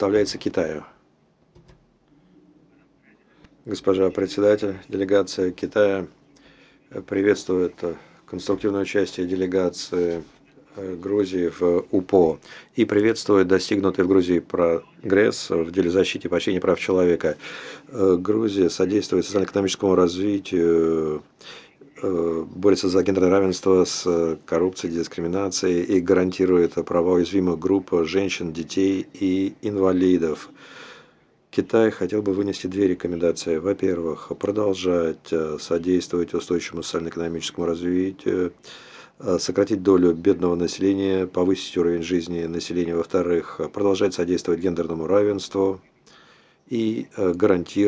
предоставляется Китаю. Госпожа председатель, делегация Китая приветствует конструктивное участие делегации Грузии в УПО и приветствует достигнутый в Грузии прогресс в деле защиты и поощрения прав человека. Грузия содействует социально-экономическому развитию, борется за гендерное равенство с коррупцией, дискриминацией и гарантирует права уязвимых групп женщин, детей и инвалидов. Китай хотел бы вынести две рекомендации. Во-первых, продолжать содействовать устойчивому социально-экономическому развитию, сократить долю бедного населения, повысить уровень жизни населения. Во-вторых, продолжать содействовать гендерному равенству и гарантировать